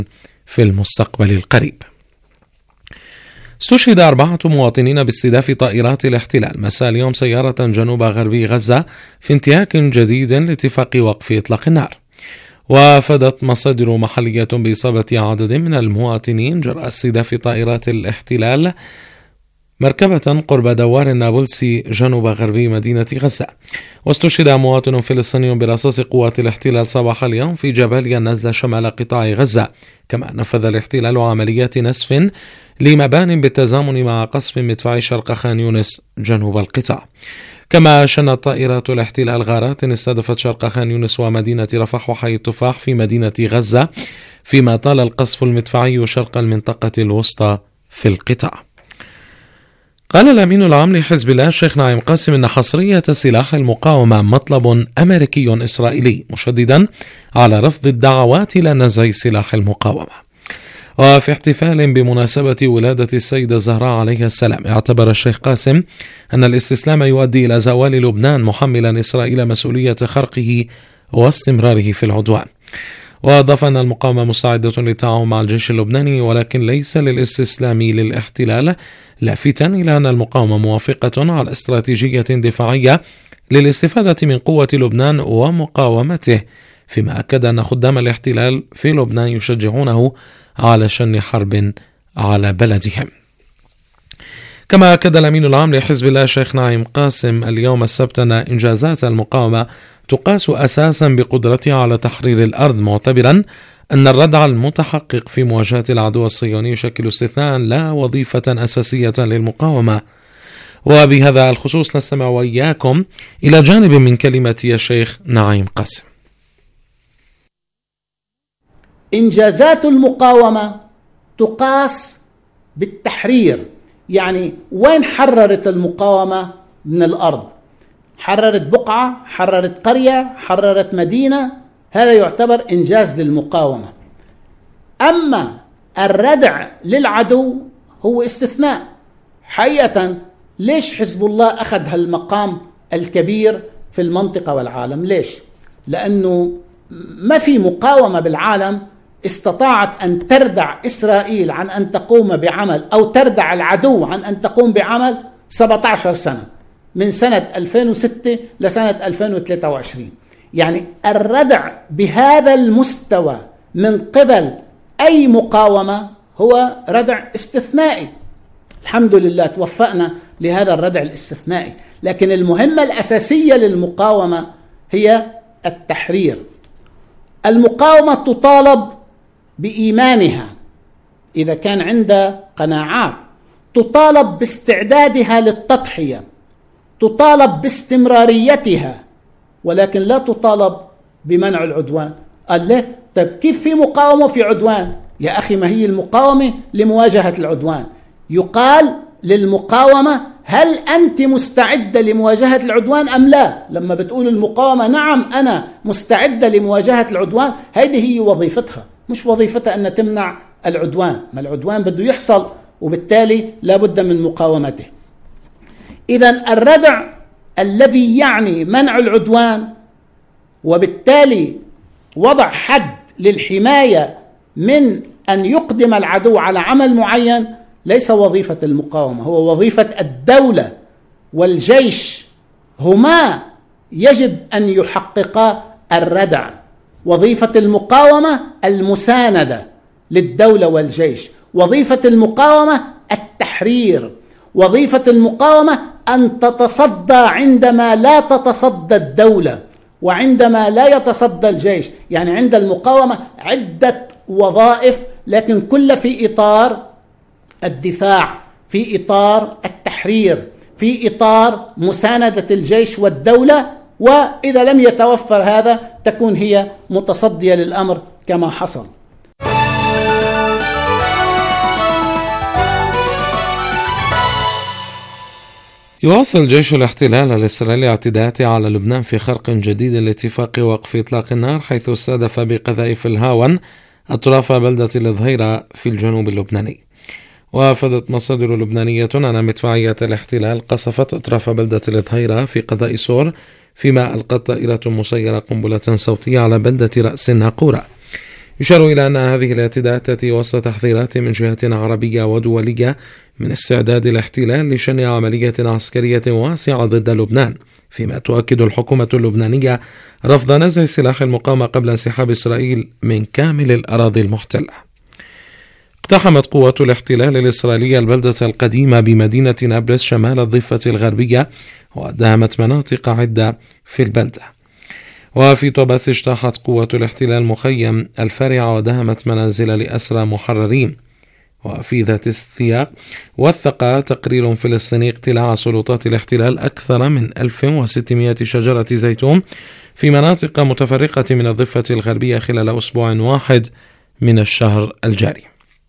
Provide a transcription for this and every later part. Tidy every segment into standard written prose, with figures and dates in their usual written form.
في المستقبل القريب. استشهد 4 مواطنين باستهداف طائرات الاحتلال مساء اليوم سيارة جنوب غربي غزة في انتهاك جديد لاتفاق وقف إطلاق النار. وافدت مصادر محلية بإصابة عدد من المواطنين جراء استهداف طائرات الاحتلال مركبة قرب دوار النابلسي جنوب غربي مدينة غزة. واستشهد مواطن فلسطيني برصاص قوات الاحتلال صباح اليوم في جباليا النازلة شمال قطاع غزة. كما نفذ الاحتلال عمليات نسف لمبان بالتزامن مع قصف مدفعي شرق خان يونس جنوب القطاع. كما شنت طائرات الاحتلال غارات استهدفت شرق خان يونس ومدينة رفح وحي التفاح في مدينة غزة، فيما طال القصف المدفعي شرق المنطقة الوسطى في القطاع. قال الأمين العام لحزب الله الشيخ نعيم قاسم إن حصرية سلاح المقاومة مطلب أمريكي إسرائيلي، مشددا على رفض الدعوات إلى نزع سلاح المقاومة. وفي احتفال بمناسبة ولادة السيدة زهراء عليه السلام، اعتبر الشيخ قاسم أن الاستسلام يؤدي إلى زوال لبنان، محملا إسرائيل مسؤولية خرقه واستمراره في العدوان. وأضاف أن المقاومة مستعدة للتعاون مع الجيش اللبناني ولكن ليس للاستسلام للاحتلال، لافتا إلى أن المقاومة موافقة على استراتيجية دفاعية للاستفادة من قوة لبنان ومقاومته، فيما أكد أن خدام الاحتلال في لبنان يشجعونه على شن حرب على بلدهم. كما أكد الأمين العام لحزب الله الشيخ نعيم قاسم اليوم السبت أن إنجازات المقاومة تقاس أساسا بقدرتها على تحرير الأرض، معتبرا أن الردع المتحقق في مواجهة العدو الصهيوني يشكل استثناء لا وظيفة أساسية للمقاومة. وبهذا الخصوص نستمع وإياكم إلى جانب من كلمة الشيخ نعيم قاسم. إنجازات المقاومة تقاس بالتحرير، يعني وين حررت المقاومة من الأرض؟ حررت بقعة، حررت قرية، حررت مدينة، هذا يعتبر إنجاز للمقاومة. أما الردع للعدو هو استثناء. حقيقة ليش حزب الله أخذ هالمقام الكبير في المنطقة والعالم؟ ليش؟ لأنه ما في مقاومة بالعالم استطاعت أن تردع إسرائيل عن أن تقوم بعمل، أو تردع العدو عن أن تقوم بعمل 17 سنة، من سنة 2006 لسنة 2023. يعني الردع بهذا المستوى من قبل أي مقاومة هو ردع استثنائي. الحمد لله توفقنا لهذا الردع الاستثنائي، لكن المهمة الأساسية للمقاومة هي التحرير. المقاومة تطالب بإيمانها إذا كان عندها قناعات، تطالب باستعدادها للتضحية، تطالب باستمراريتها، ولكن لا تطالب بمنع العدوان. قال له طيب كيف في مقاومة في عدوان؟ يا أخي ما هي المقاومة لمواجهة العدوان. يقال للمقاومة هل أنت مستعدة لمواجهة العدوان أم لا؟ لما بتقول المقاومة نعم أنا مستعدة لمواجهة العدوان، هذه هي وظيفتها، مش وظيفتها أن تمنع العدوان. ما العدوان بده يحصل وبالتالي لا بد من مقاومته. إذن الردع الذي يعني منع العدوان وبالتالي وضع حد للحماية من أن يقدم العدو على عمل معين ليس وظيفة المقاومة، هو وظيفة الدولة والجيش، هما يجب أن يحققا الردع. وظيفة المقاومة المساندة للدولة والجيش، وظيفة المقاومة التحرير، وظيفة المقاومة أن تتصدى عندما لا تتصدى الدولة وعندما لا يتصدى الجيش. يعني عند المقاومة عدة وظائف، لكن كل في إطار الدفاع، في إطار التحرير، في إطار مساندة الجيش والدولة. وإذا لم يتوفر هذا تكون هي متصدية للأمر كما حصل. يواصل جيش الاحتلال الإسرائيلي اعتداءاته على لبنان في خرق جديد لاتفاق وقف إطلاق النار، حيث استهدف بقذائف الهاون أطراف بلدة الظهيرة في الجنوب اللبناني. وافدت مصادر لبنانية أن مدفعية الاحتلال قصفت أطراف بلدة الظهيرة في قضاء سور، فيما ألقت طائرة مسيرة قنبلة صوتية على بلدة رأس الناقورة. يشار إلى أن هذه الاعتداءات تأتي وسط تحذيرات من جهات عربية ودولية من استعداد الاحتلال لشن عملية عسكرية واسعة ضد لبنان، فيما تؤكد الحكومة اللبنانية رفض نزع سلاح المقاومة قبل انسحاب إسرائيل من كامل الأراضي المحتلة. اقتحمت قوات الاحتلال الإسرائيلية البلدة القديمة بمدينة نابلس شمال الضفة الغربية وداهمت مناطق عدة في البلدة. وفي طوباس اجتاحت قوات الاحتلال مخيم الفارعة وداهمت منازل لأسرى محررين. وفي ذات السياق وثق تقرير فلسطيني اقتلاع سلطات الاحتلال أكثر من 1600 شجرة زيتون في مناطق متفرقة من الضفة الغربية خلال أسبوع واحد من الشهر الجاري.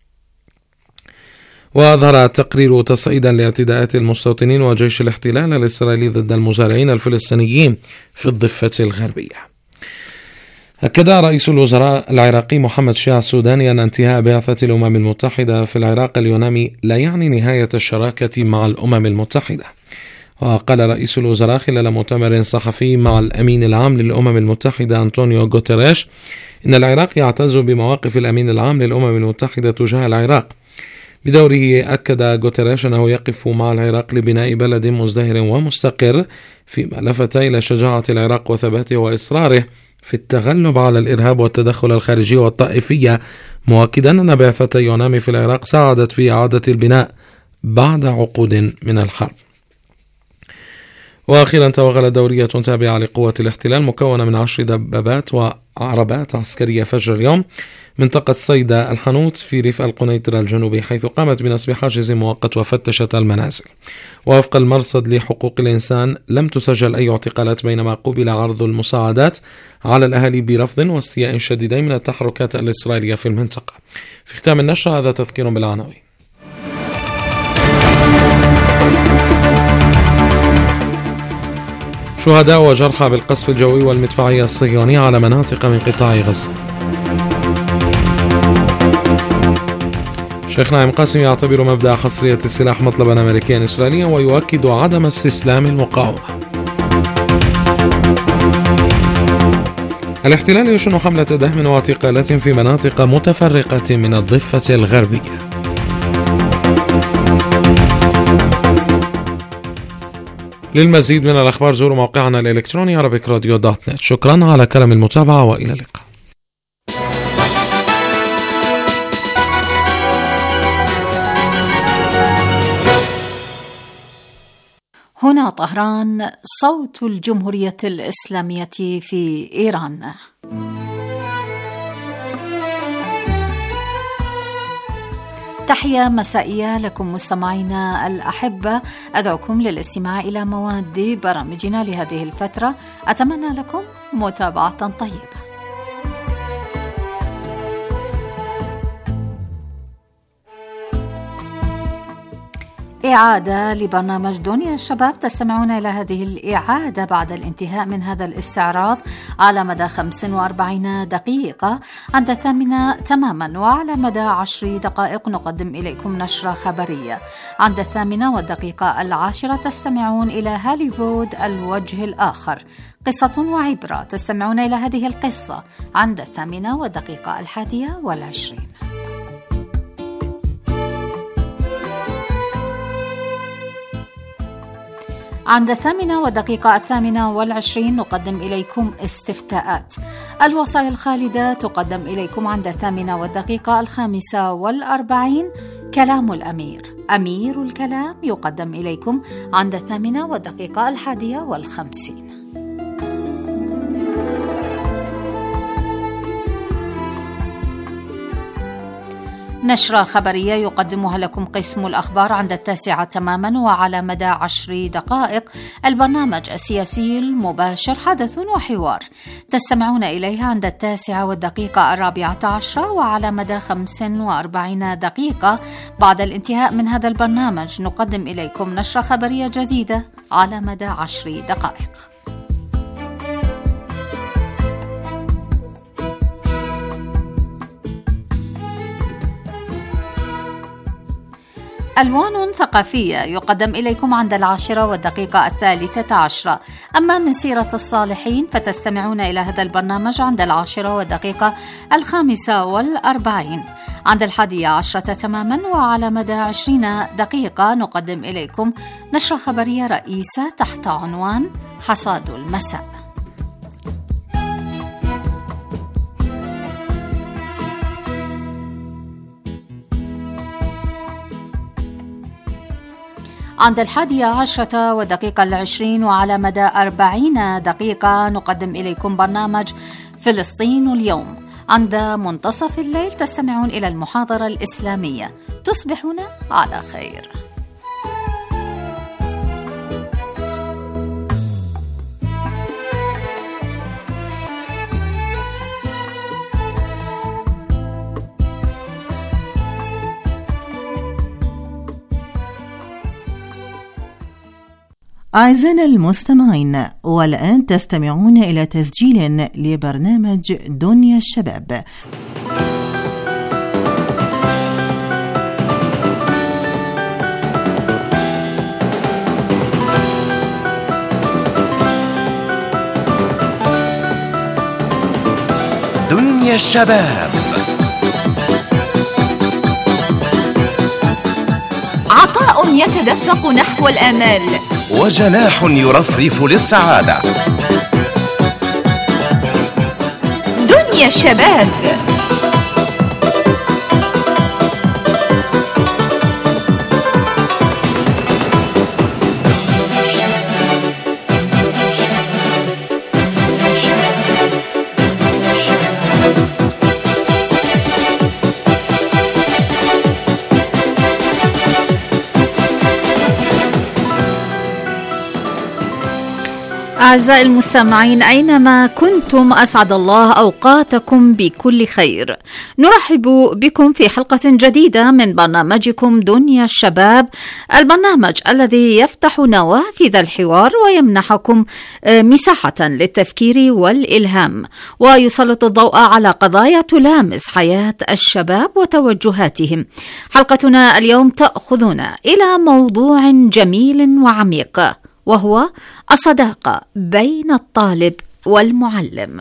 وأظهر التقرير تصعيدا لاعتداءات المستوطنين وجيش الاحتلال الإسرائيلي ضد المزارعين الفلسطينيين في الضفة الغربية. أكد رئيس الوزراء العراقي محمد شيع السوداني أن انتهاء بعثة الأمم المتحدة في العراق اليونامي لا يعني نهاية الشراكة مع الأمم المتحدة. وقال رئيس الوزراء خلال مؤتمر صحفي مع الأمين العام للأمم المتحدة أنطونيو غوتيريش إن العراق يعتز بمواقف الأمين العام للأمم المتحدة تجاه العراق. بدوره أكد غوتيريش أنه يقف مع العراق لبناء بلد مزدهر ومستقر، فيما لفت إلى شجاعة العراق وثباته وإصراره في التغلب على الإرهاب والتدخل الخارجي والطائفية، مؤكدا أن بعثة يونامي في العراق ساعدت في إعادة البناء بعد عقود من الحرب. وأخيرا توغلت دورية تابعة لقوة الاحتلال مكونة من 10 دبابات وعربات عسكرية فجر اليوم منطقة صيدا الحانوت في ريف القنيطرة الجنوبي، حيث قامت بنصب حاجز مؤقت وفتشت المنازل. ووفق المرصد لحقوق الإنسان لم تسجل أي اعتقالات، بينما قوبل عرض المساعدات على الأهالي برفض واستياء شديدين من التحركات الإسرائيلية في المنطقة. في ختام النشرة هذا تذكير بالعناوين. شهداء وجرحى بالقصف الجوي والمدفعية الصهيونية على مناطق من قطاع غزة. شيخ ناعم قاسم يعتبر مبدأ حصرية السلاح مطلبا أمريكيا إسرائيليا ويؤكد عدم استسلام المقاومة. الاحتلال يشن حملة دهم واعتقالات في مناطق متفرقة من الضفة الغربية. للمزيد من الأخبار زوروا موقعنا الإلكتروني arabicradio.net. شكرا على كلام المتابعة وإلى اللقاء. هنا طهران، صوت الجمهورية الإسلامية في إيران. تحية مسائية لكم مستمعينا الأحبة، أدعوكم للاستماع إلى مواد برامجنا لهذه الفترة. أتمنى لكم متابعة طيبة. إعادة لبرنامج دنيا الشباب. تستمعون إلى هذه الإعادة بعد الانتهاء من هذا الاستعراض على مدى 45 دقيقة عند 8 تماما، وعلى مدى 10 دقائق نقدم إليكم نشرة خبرية. عند 8:10 تستمعون إلى هوليوود الوجه الآخر، قصة وعبرة. تستمعون إلى هذه القصة عند 8:21. عند 8:28 نقدم إليكم استفتاءات. الوصايا الخالدة تقدم إليكم عند 8:45. كلام الأمير، أمير الكلام، يقدم إليكم عند 8:51. نشرة خبرية يقدمها لكم قسم الأخبار عند 9 تماما، وعلى مدى 10 دقائق البرنامج السياسي المباشر، حدث وحوار. تستمعون إليها عند 9:14، وعلى مدى 45 دقيقة بعد الانتهاء من هذا البرنامج نقدم إليكم نشرة خبرية جديدة على مدى 10 دقائق. ألوان ثقافية يقدم إليكم عند 10:13. أما من سيرة الصالحين فتستمعون إلى هذا البرنامج عند 10:45. عند 11 تماما وعلى مدى 20 دقيقة نقدم إليكم نشرة خبرية رئيسة تحت عنوان حصاد المساء. عند 11:20 وعلى مدى 40 دقيقة نقدم إليكم برنامج فلسطين اليوم. عند منتصف الليل تستمعون إلى المحاضرة الإسلامية. تصبحون على خير. أعزائنا المستمعين، والآن تستمعون إلى تسجيل لبرنامج دنيا الشباب. دنيا الشباب، عطاء يتدفق نحو الآمال، وجناح يرفرف للسعادة. دنيا الشباب. أعزائي المستمعين أينما كنتم، أسعد الله أوقاتكم بكل خير. نرحب بكم في حلقة جديدة من برنامجكم دنيا الشباب، البرنامج الذي يفتح نوافذ الحوار ويمنحكم مساحة للتفكير والإلهام، ويسلط الضوء على قضايا تلامس حياة الشباب وتوجهاتهم. حلقتنا اليوم تأخذنا إلى موضوع جميل وعميق، وهو الصداقة بين الطالب والمعلم.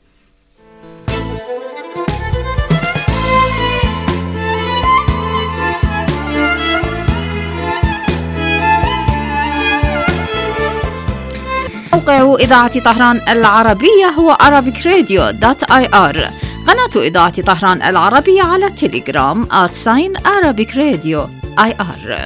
موقع إذاعة طهران العربية هو arabicradio.ir. قناة إذاعة طهران العربية على التليجرام @arabicradio.ir.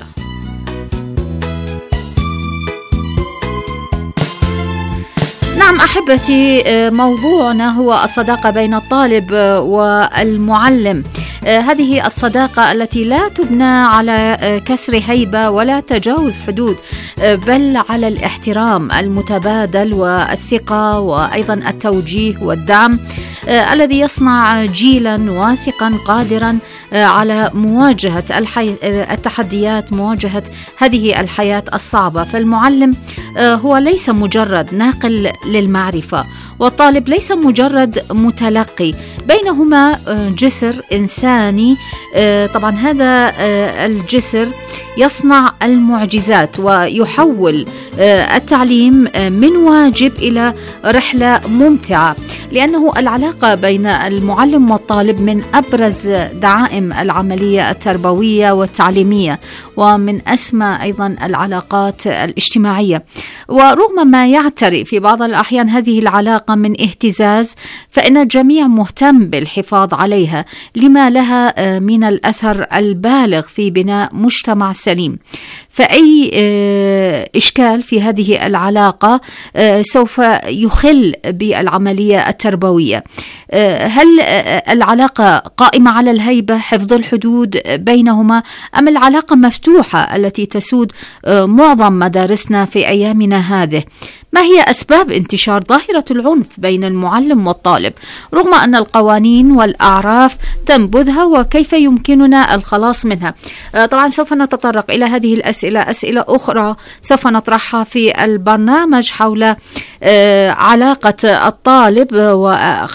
نعم أحبتي، موضوعنا هو الصداقة بين الطالب والمعلم. هذه الصداقة التي لا تبنى على كسر هيبة ولا تجاوز حدود، بل على الاحترام المتبادل والثقة وأيضا التوجيه والدعم، الذي يصنع جيلا واثقا قادرا على مواجهة التحديات، مواجهة هذه الحياة الصعبة. فالمعلم هو ليس مجرد ناقل للمعرفة، والطالب ليس مجرد متلقي، بينهما جسر إنساني. طبعا هذا الجسر يصنع المعجزات ويحول التعليم من واجب إلى رحلة ممتعة، لأنه العلاقة بين المعلم والطالب من أبرز دعائم العملية التربوية والتعليمية، ومن أسمى أيضا العلاقات الاجتماعية. ورغم ما يعتري في بعض الأحيان هذه العلاقة من اهتزاز، فإن الجميع مهتم بالحفاظ عليها لما لها من الأثر البالغ في بناء مجتمع سليم. فأي إشكال في هذه العلاقة سوف يخل بالعملية التربوية. هل العلاقة قائمة على الهيبة، حفظ الحدود بينهما، أم العلاقة مفتوحة التي تسود معظم مدارسنا في أيامنا هذه؟ ما هي أسباب انتشار ظاهرة العنف بين المعلم والطالب رغم أن القوانين والأعراف تنبذها، وكيف يمكننا الخلاص منها؟ طبعا سوف نتطرق إلى هذه الأسئلة، أسئلة أخرى سوف نطرحها في البرنامج حول علاقة الطالب وخاصة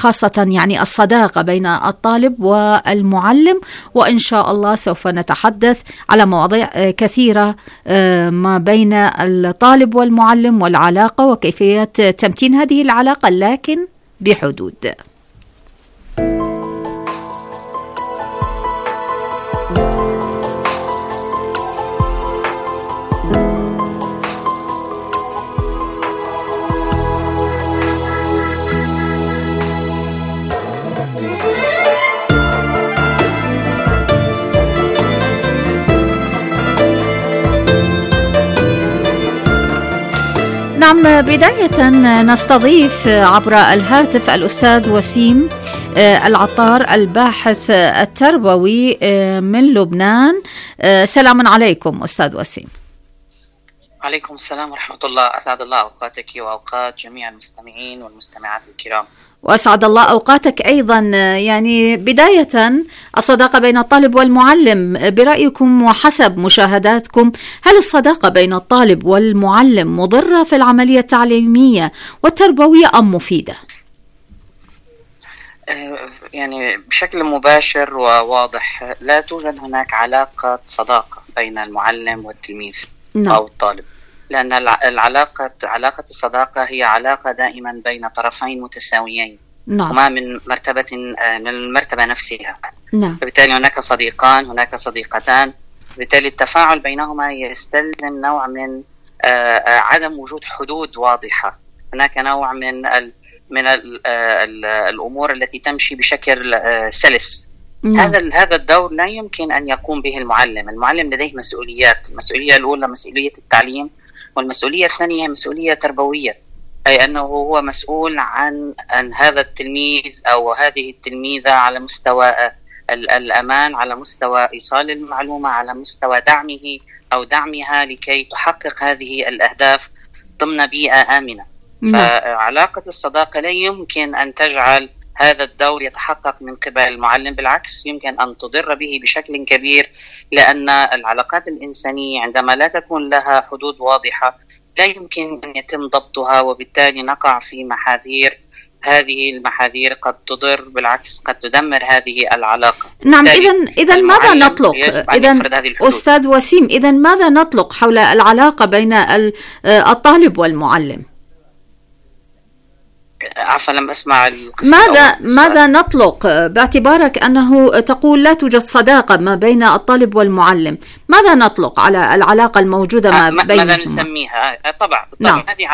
يعني الصداقة بين الطالب والمعلم، وإن شاء الله سوف نتحدث على مواضيع كثيرة ما بين الطالب والمعلم والعلاقة وكيفية تمتين هذه العلاقة، لكن بحدود. نعم، بداية نستضيف عبر الهاتف الأستاذ وسيم العطار، الباحث التربوي من لبنان. سلام عليكم أستاذ وسيم. عليكم السلام ورحمة الله. أسعد الله أوقاتك وأوقات جميع المستمعين والمستمعات الكرام. وأسعد الله أوقاتك أيضا. يعني بداية، الصداقة بين الطالب والمعلم برأيكم وحسب مشاهداتكم، هل الصداقة بين الطالب والمعلم مضرة في العملية التعليمية والتربوية أم مفيدة؟ يعني بشكل مباشر وواضح لا توجد هناك علاقة صداقة بين المعلم والتلميذ أو الطالب، لأن علاقة الصداقة هي علاقة دائما بين طرفين متساويين، وما من المرتبة نفسها. فبالتالي هناك صديقان، هناك صديقتان، بالتالي التفاعل بينهما يستلزم نوع من عدم وجود حدود واضحة. هناك نوع من الأمور التي تمشي بشكل سلس. هذا الدور لا يمكن أن يقوم به المعلم. المعلم لديه مسؤوليات. المسؤولية الأولى مسؤولية التعليم، والمسؤولية الثانية مسؤولية تربوية، أي أنه هو مسؤول عن هذا التلميذ أو هذه التلميذة على مستوى الأمان، على مستوى إيصال المعلومة، على مستوى دعمه أو دعمها لكي تحقق هذه الأهداف ضمن بيئة آمنة. فعلاقة الصداقة لا يمكن أن تجعل هذا الدور يتحقق من قبل المعلم، بالعكس يمكن أن تضر به بشكل كبير، لأن العلاقات الإنسانية عندما لا تكون لها حدود واضحة لا يمكن أن يتم ضبطها، وبالتالي نقع في محاذير. هذه المحاذير قد تضر، بالعكس قد تدمر هذه العلاقة. نعم، إذا ماذا نطلق؟ إذا أستاذ وسيم، إذا ماذا نطلق حول العلاقة بين الطالب والمعلم؟ عفوا لم أسمع. ماذا نطلق باعتبارك أنه تقول لا توجد صداقة ما بين الطالب والمعلم؟ ماذا نطلق على العلاقة الموجودة ما بينهما؟ ماذا نسميها؟ طبعا نعم. هذه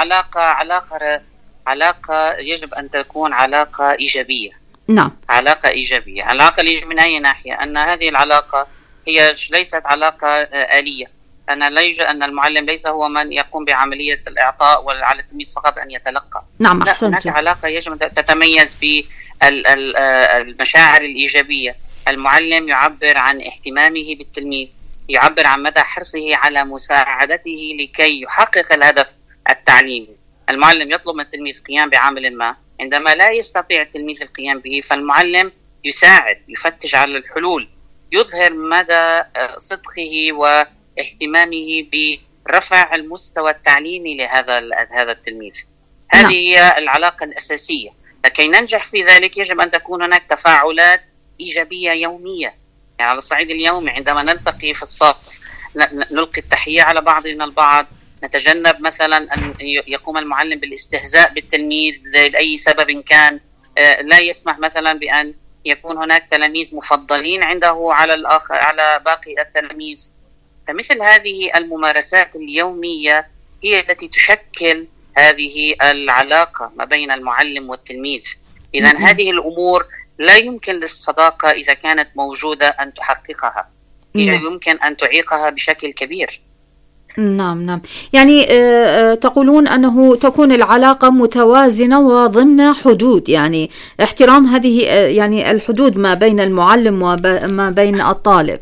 علاقة يجب أن تكون علاقة إيجابية. نعم، علاقة إيجابية. علاقة من أي ناحية؟ أن هذه العلاقة هي ليست علاقة آلية. أن المعلم ليس هو من يقوم بعملية الإعطاء وعلى التلميذ فقط أن يتلقى. نعم، أحسنت. هناك علاقة يجب أن تتميز بالمشاعر الإيجابية. المعلم يعبر عن اهتمامه بالتلميذ، يعبر عن مدى حرصه على مساعدته لكي يحقق الهدف التعليمي. المعلم يطلب من التلميذ قيام بعمل ما، عندما لا يستطيع التلميذ القيام به فالمعلم يساعد، يفتش على الحلول، يظهر مدى صدقه واهتمامه برفع المستوى التعليمي لهذا التلميذ. هذه هي العلاقة الأساسية. لكي ننجح في ذلك يجب أن تكون هناك تفاعلات إيجابية يومية، يعني على الصعيد اليومي عندما نلتقي في الصف نلقي التحية على بعضنا البعض، نتجنب مثلا أن يقوم المعلم بالاستهزاء بالتلميذ لأي سبب كان، لا يسمح مثلا بأن يكون هناك تلاميذ مفضلين عنده على باقي التلاميذ. فمثل هذه الممارسات اليومية هي التي تشكل هذه العلاقة ما بين المعلم والتلميذ. إذن هذه الأمور لا يمكن للصداقة إذا كانت موجودة أن تحققها، هي يمكن أن تعيقها بشكل كبير. نعم، يعني تقولون أنه تكون العلاقة متوازنة وضمن حدود، يعني احترام هذه يعني الحدود ما بين المعلم وما بين الطالب.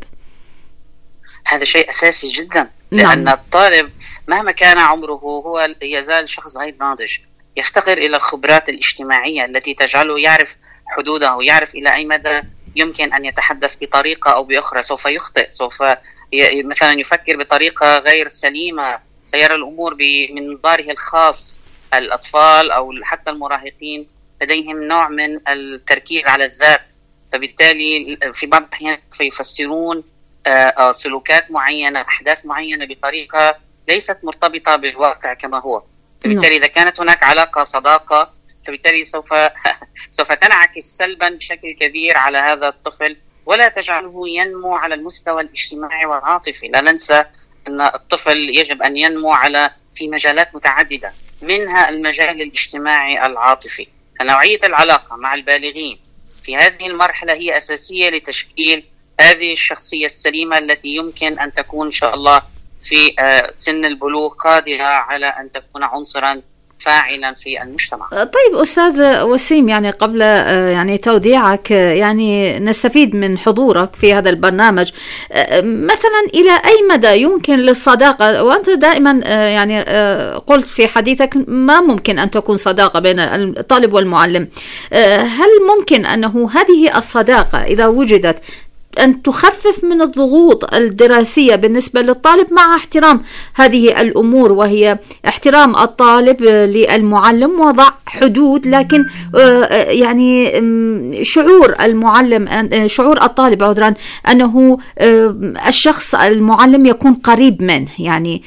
هذا شيء أساسي جدا، لأن الطالب مهما كان عمره هو يزال شخص غير ناضج، يفتقر إلى الخبرات الاجتماعية التي تجعله يعرف حدوده ويعرف إلى أي مدى يمكن أن يتحدث بطريقة أو بأخرى. سوف يخطئ، سوف مثلا يفكر بطريقة غير سليمة، سيرى الأمور بمنظاره الخاص. الأطفال أو حتى المراهقين لديهم نوع من التركيز على الذات، فبالتالي في بعض الأحيان يفسرون سلوكات معينة، أحداث معينة بطريقة ليست مرتبطة بالواقع كما هو. فبالتالي إذا كانت هناك علاقة صداقة، فبالتالي سوف تنعكس سلبا بشكل كبير على هذا الطفل، ولا تجعله ينمو على المستوى الاجتماعي والعاطفي. لا ننسى أن الطفل يجب أن ينمو في مجالات متعددة، منها المجال الاجتماعي العاطفي. فنوعية العلاقة مع البالغين في هذه المرحلة هي أساسية لتشكيل هذه الشخصية السليمة التي يمكن أن تكون إن شاء الله في سن البلوغ قادرة على أن تكون عنصرا فاعلا في المجتمع. طيب أستاذ وسيم، يعني قبل يعني توديعك، يعني نستفيد من حضورك في هذا البرنامج، مثلا إلى أي مدى يمكن للصداقة، وأنت دائما يعني قلت في حديثك ما ممكن أن تكون صداقة بين الطالب والمعلم، هل ممكن أنه هذه الصداقة إذا وجدت أن تخفف من الضغوط الدراسية بالنسبة للطالب، مع احترام هذه الأمور، وهي احترام الطالب للمعلم، وضع حدود، لكن يعني شعور المعلم، شعور الطالب عذرا، أنه الشخص المعلم يكون قريب منه. يعني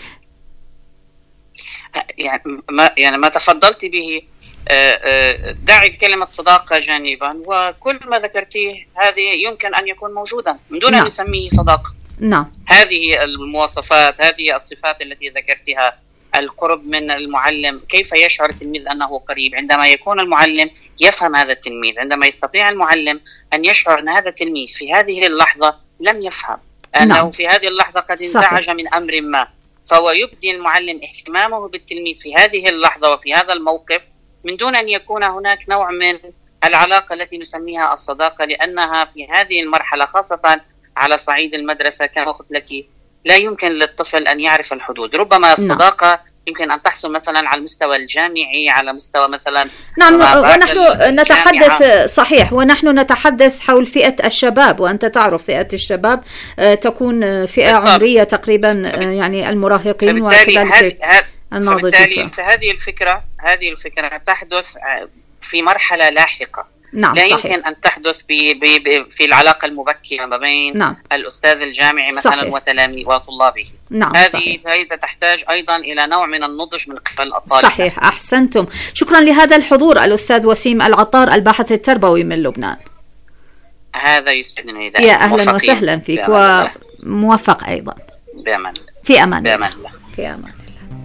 ما تفضلت به، دعي كلمة صداقة جانبا، وكل ما ذكرتيه هذه يمكن أن يكون موجودا من دون أن نسميه صداقة. نعم. هذه المواصفات، هذه الصفات التي ذكرتها، القرب من المعلم، كيف يشعر التلميذ أنه قريب؟ عندما يكون المعلم يفهم هذا التلميذ، عندما يستطيع المعلم أن يشعر أن هذا التلميذ في هذه اللحظة لم يفهم، أنه في هذه اللحظة قد انزعج من أمر ما، فهو يبدي المعلم اهتمامه بالتلميذ في هذه اللحظة وفي هذا الموقف، من دون أن يكون هناك نوع من العلاقة التي نسميها الصداقة، لأنها في هذه المرحلة خاصة على صعيد المدرسة كما قلت لك لا يمكن للطفل أن يعرف الحدود. ربما الصداقة يمكن أن تحصل مثلا على المستوى الجامعي، على مستوى مثلا ونحن نتحدث صحيح، ونحن نتحدث حول فئة الشباب، وأنت تعرف فئة الشباب تكون فئة عمرية تقريبا يعني المراهقين وكذلك الناضجين. هذه الفكرة تحدث في مرحلة لاحقة. نعم، لا صحيح. يمكن أن تحدث في العلاقة المبكرة ما بين الأستاذ الجامعي مثلا وطلابه. نعم، هذه تحتاج أيضا إلى نوع من النضج من قبل الطالب. صحيح، أحسنتم. شكرا لهذا الحضور الأستاذ وسيم العطار، الباحث التربوي من لبنان. هذا يسعدني. يا أهلا وسهلا فيك، وموفق أيضا. بأمان. في أمان الله. في أمان الله.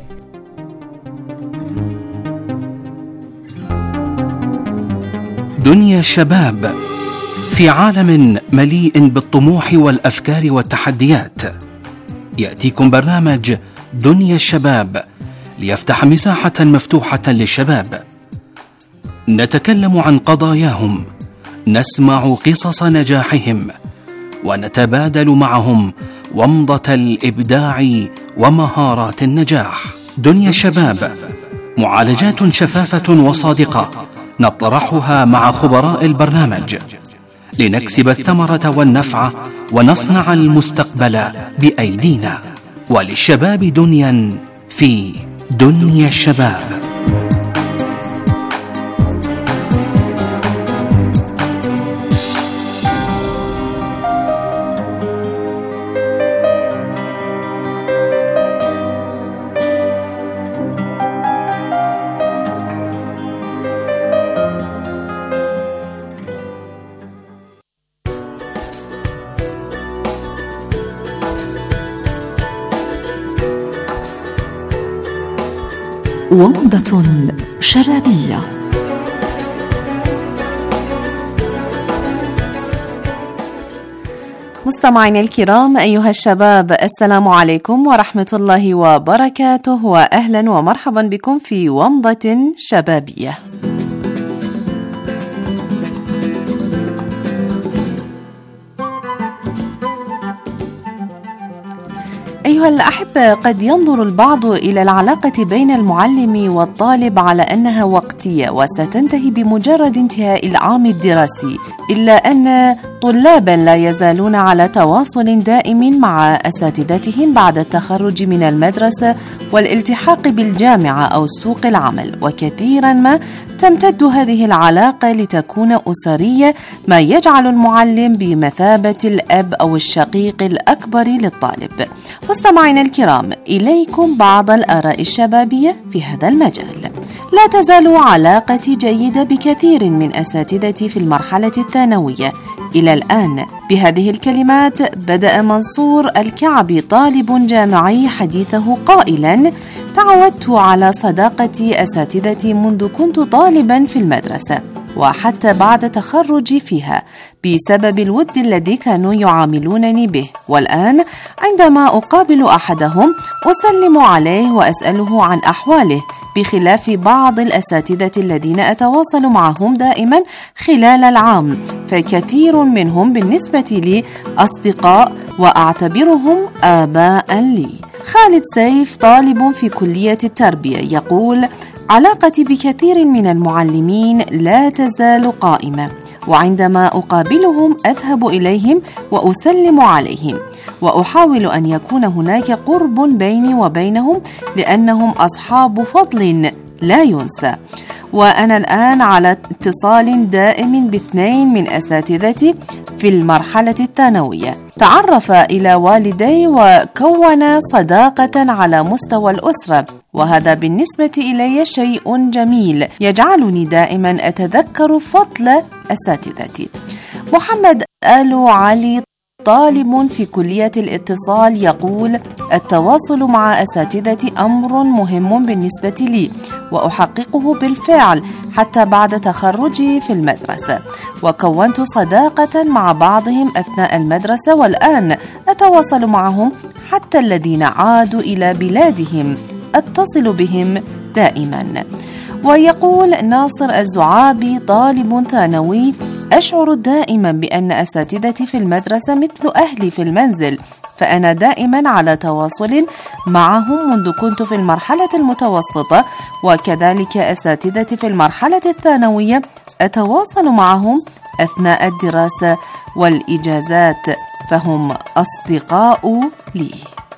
دنيا الشباب في عالم مليء بالطموح والأفكار والتحديات، يأتيكم برنامج دنيا الشباب ليفتح مساحة مفتوحة للشباب، نتكلم عن قضاياهم، نسمع قصص نجاحهم، ونتبادل معهم ومضة الإبداع ومهارات النجاح. دنيا الشباب معالجات شفافة وصادقة نطرحها مع خبراء البرنامج لنكسب الثمرة والنفع ونصنع المستقبل بأيدينا، وللشباب دنيا في دنيا الشباب. ومضة شبابية. مستمعينا الكرام، أيها الشباب، السلام عليكم ورحمة الله وبركاته، وأهلا ومرحبا بكم في ومضة شبابية. أيها الأحبة، قد ينظر البعض إلى العلاقة بين المعلم والطالب على أنها وقتية وستنتهي بمجرد انتهاء العام الدراسي، إلا أن طلابا لا يزالون على تواصل دائم مع أساتذتهم بعد التخرج من المدرسة والالتحاق بالجامعة أو سوق العمل، وكثيرا ما تمتد هذه العلاقة لتكون أسرية، ما يجعل المعلم بمثابة الأب أو الشقيق الأكبر للطالب. مستمعينا الكرام، إليكم بعض الآراء الشبابية في هذا المجال. لا تزال علاقتي جيدة بكثير من أساتذتي في المرحلة الثانوية إلى الآن. بهذه الكلمات بدأ منصور الكعبي طالب جامعي حديثه قائلا: تعودت على صداقة أساتذتي منذ كنت طالبا في المدرسة وحتى بعد تخرجي فيها بسبب الود الذي كانوا يعاملونني به، والآن عندما أقابل أحدهم أسلم عليه وأسأله عن أحواله، بخلاف بعض الأساتذة الذين أتواصل معهم دائما خلال العام، فكثير منهم بالنسبة لي أصدقاء وأعتبرهم آباء لي. خالد سيف طالب في كلية التربية يقول: علاقتي بكثير من المعلمين لا تزال قائمة، وعندما أقابلهم أذهب إليهم وأسلم عليهم، وأحاول أن يكون هناك قرب بيني وبينهم لأنهم أصحاب فضل لا ينسى. وأنا الآن على اتصال دائم باثنين من أساتذتي في المرحلة الثانوية، تعرف إلى والدي وكون صداقة على مستوى الأسرة، وهذا بالنسبة إلي شيء جميل يجعلني دائما أتذكر فضل أساتذتي. محمد آل علي طالب في كلية الاتصال يقول: التواصل مع أساتذتي أمر مهم بالنسبة لي، وأحققه بالفعل حتى بعد تخرجي في المدرسة، وكونت صداقة مع بعضهم أثناء المدرسة، والآن أتواصل معهم حتى الذين عادوا إلى بلادهم أتصل بهم دائما. ويقول ناصر الزعابي طالب ثانوي: أشعر دائما بأن أساتذتي في المدرسة مثل أهلي في المنزل، فأنا دائما على تواصل معهم منذ كنت في المرحلة المتوسطة، وكذلك أساتذتي في المرحلة الثانوية أتواصل معهم أثناء الدراسة والإجازات، فهم أصدقاء لي.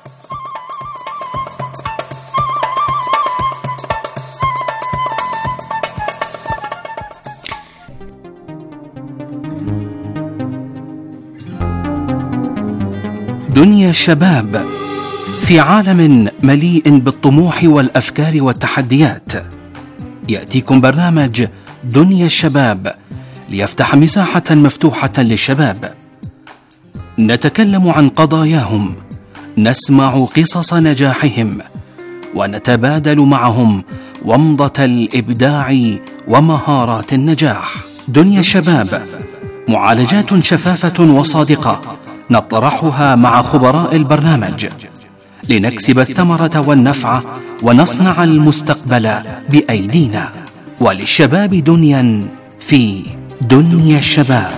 دنيا الشباب في عالم مليء بالطموح والأفكار والتحديات، يأتيكم برنامج دنيا الشباب ليفتح مساحة مفتوحة للشباب. نتكلم عن قضاياهم، نسمع قصص نجاحهم، ونتبادل معهم ومضة الإبداع ومهارات النجاح. دنيا الشباب معالجات شفافة وصادقة نطرحها مع خبراء البرنامج لنكسب الثمرة والنفع ونصنع المستقبل بأيدينا. وللشباب دنيا في دنيا الشباب.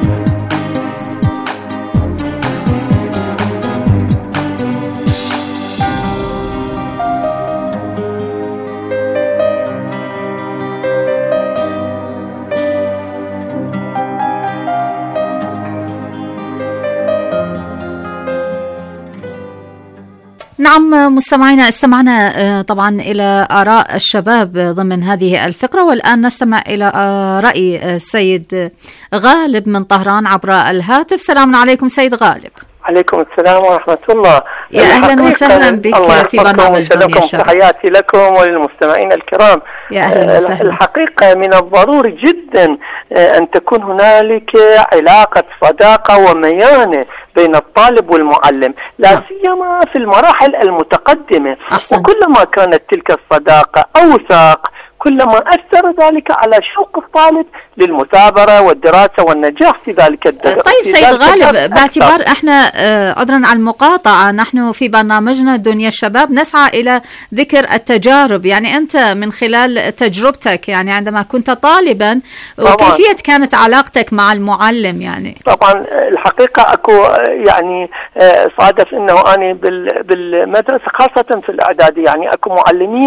نعم مستمعينا، استمعنا طبعا إلى آراء الشباب ضمن هذه الفقرة، والآن نستمع إلى رأي السيد غالب من طهران عبر الهاتف. سلام عليكم سيد غالب. عليكم السلام ورحمة الله. يا أهلا وسهلا بك في برنامج دنيا الشباب. تحياتي لكم وللمستمعين الكرام. يا أهلا وسهلا. الحقيقة من الضروري جدا أن تكون هنالك علاقة صداقة وميانة بين الطالب والمعلم، لا سيما في المراحل المتقدمة. وكلما كانت تلك الصداقة أوثق كلما أثر ذلك على شوق الطالب للمثابرة والدراسة والنجاح في ذلك الدرس. طيب سيد غالب، باعتبار احنا عذرا على المقاطعة، نحن في برنامجنا دنيا الشباب نسعى إلى ذكر التجارب، يعني أنت من خلال تجربتك يعني عندما كنت طالبا وكيفية كانت علاقتك مع المعلم؟ يعني طبعا الحقيقة أكو يعني صادف أنه أنا بالمدرسة خاصة في الإعدادي يعني أكو معلمين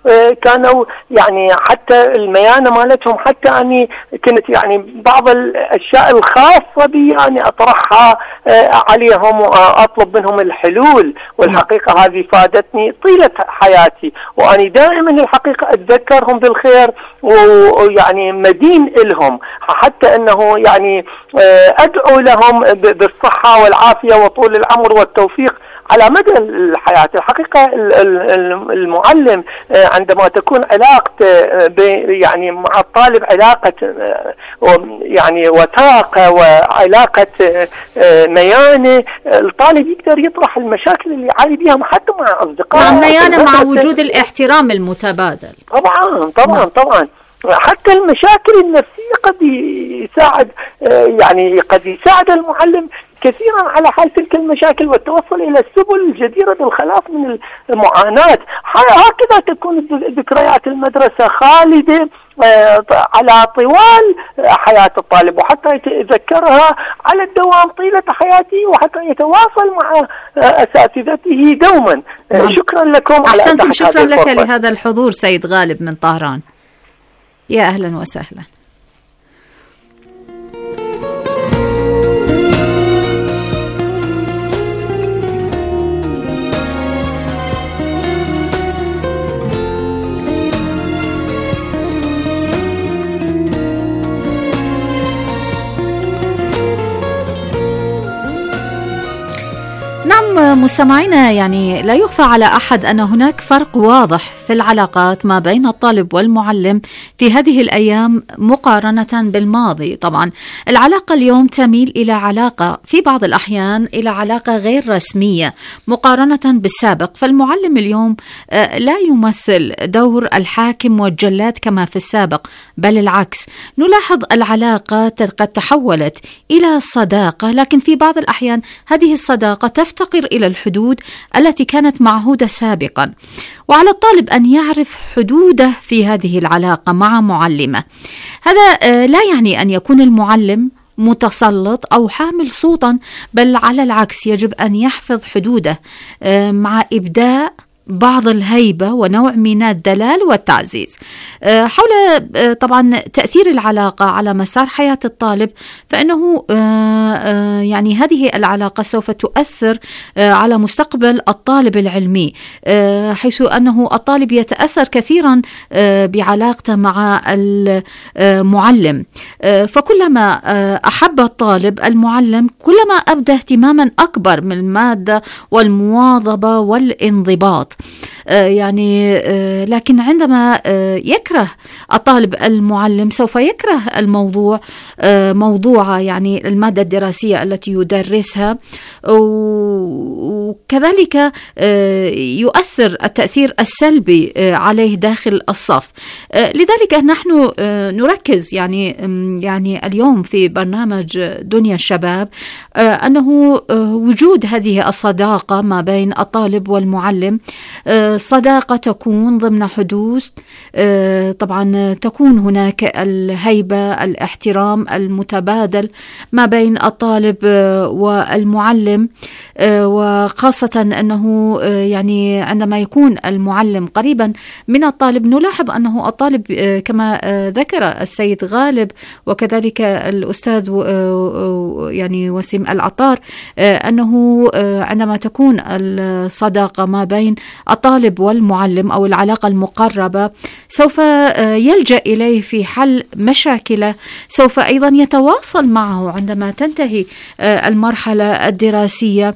كانوا يعني حتى الميانة مالتهم، حتى أني كنت يعني بعض الأشياء الخاصة بي يعني أطرحها عليهم وأطلب منهم الحلول، والحقيقة هذه فادتني طيلة حياتي، وأني دائما الحقيقة أتذكرهم بالخير ويعني مدين لهم، حتى أنه يعني أدعو لهم بالصحة والعافية وطول العمر والتوفيق على مدى الحياة. الحقيقة المعلم عندما تكون علاقته يعني مع الطالب علاقة يعني وثاقة وعلاقة ميانة، الطالب يقدر يطرح المشاكل اللي يعاني بها حتى مع أصدقائه، مع ميانة، مع وجود الاحترام المتبادل. طبعا حتى المشاكل النفسية قد يساعد، يعني قد يساعد المعلم كثيرا على حل تلك المشاكل والتوصل إلى السبل الجديرة بالخلاص من المعاناة. هكذا تكون ذكريات المدرسة خالدة على طوال حياة الطالب، وحتى يتذكرها على الدوام طيلة حياته، وحتى يتواصل مع أساتذته دوما. شكرا لكم. أحسنتم، شكرا لك لهذا الحضور سيد غالب من طهران. يا أهلا وسهلا. نعم مستمعينا، يعني لا يخفى على أحد أن هناك فرق واضح في العلاقات ما بين الطالب والمعلم في هذه الأيام مقارنة بالماضي. طبعا العلاقة اليوم تميل إلى علاقة في بعض الأحيان إلى علاقة غير رسمية مقارنة بالسابق، فالمعلم اليوم لا يمثل دور الحاكم والجلاد كما في السابق، بل العكس. نلاحظ العلاقة قد تحولت إلى صداقة، لكن في بعض الأحيان هذه الصداقة تفتقر إلى الحدود التي كانت معهودة سابقا، وعلى الطالب أن يعرف حدوده في هذه العلاقة مع معلمه. هذا لا يعني أن يكون المعلم متسلط أو حامل صوتا، بل على العكس يجب أن يحفظ حدوده مع إبداء بعض الهيبة ونوع من الدلال والتعزيز. حول طبعا تأثير العلاقة على مسار حياة الطالب، فإنه يعني هذه العلاقة سوف تؤثر على مستقبل الطالب العلمي، حيث أنه الطالب يتأثر كثيرا بعلاقته مع المعلم، فكلما أحب الطالب المعلم كلما أبدى اهتماما أكبر من المادة والمواظبة والانضباط. يعني لكن عندما يكره الطالب المعلم سوف يكره الموضوع، موضوع يعني المادة الدراسية التي يدرسها، وكذلك يؤثر التأثير السلبي عليه داخل الصف. لذلك نحن نركز يعني اليوم في برنامج دنيا الشباب أنه وجود هذه الصداقة ما بين الطالب والمعلم، صداقة تكون ضمن حدود، طبعا تكون هناك الهيبة، الاحترام المتبادل ما بين الطالب والمعلم، وخاصة أنه يعني عندما يكون المعلم قريبا من الطالب نلاحظ أنه الطالب كما ذكر السيد غالب وكذلك الأستاذ يعني وسيم العطار، أنه عندما تكون الصداقة ما بين الطالب والمعلم أو العلاقة المقربة سوف يلجأ إليه في حل مشاكله، سوف أيضا يتواصل معه عندما تنتهي المرحلة الدراسية.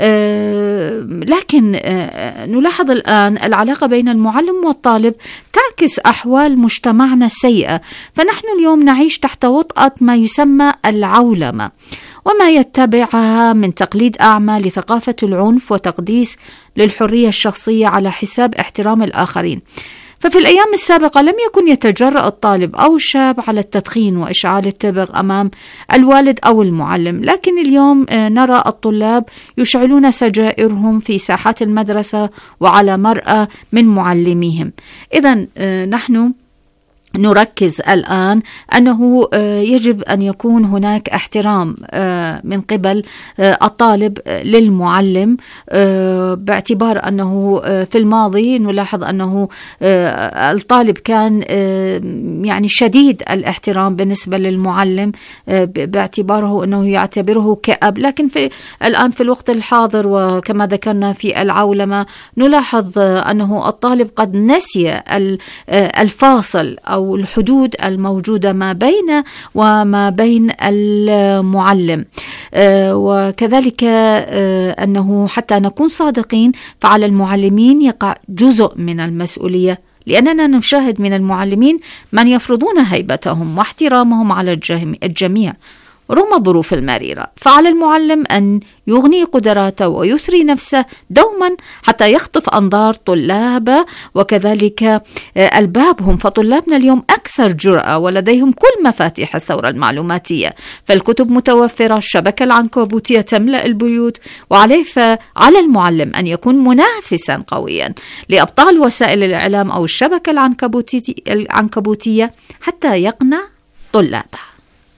لكن نلاحظ الآن العلاقة بين المعلم والطالب تعكس أحوال مجتمعنا السيئة، فنحن اليوم نعيش تحت وطأة ما يسمى العولمة وما يتبعها من تقليد أعمى لثقافة العنف وتقديس للحرية الشخصية على حساب احترام الآخرين. ففي الأيام السابقة لم يكن يتجرأ الطالب أو الشاب على التدخين وإشعال التبغ أمام الوالد أو المعلم، لكن اليوم نرى الطلاب يشعلون سجائرهم في ساحات المدرسة وعلى مرأى من معلميهم. إذن نحن نركز الآن أنه يجب أن يكون هناك احترام من قبل الطالب للمعلم، باعتبار أنه في الماضي نلاحظ أنه الطالب كان يعني شديد الاحترام بالنسبة للمعلم باعتباره أنه يعتبره كأب، لكن الآن في الوقت الحاضر وكما ذكرنا في العولمة نلاحظ أنه الطالب قد نسي الفاصل أو الحدود الموجودة ما بين وما بين المعلم، وكذلك أنه حتى نكون صادقين فعلى المعلمين يقع جزء من المسؤولية، لأننا نشاهد من المعلمين من يفرضون هيبتهم واحترامهم على الجميع رغم الظروف المريرة، فعلى المعلم أن يغني قدراته ويثري نفسه دوما حتى يخطف أنظار طلابه وكذلك ألبابهم، فطلابنا اليوم أكثر جرأة ولديهم كل مفاتيح الثورة المعلوماتية، فالكتب متوفرة، الشبكة العنكبوتية تملأ البيوت، فعلى المعلم أن يكون منافسا قويا لأبطال وسائل الإعلام أو الشبكة العنكبوتية حتى يقنع طلابه.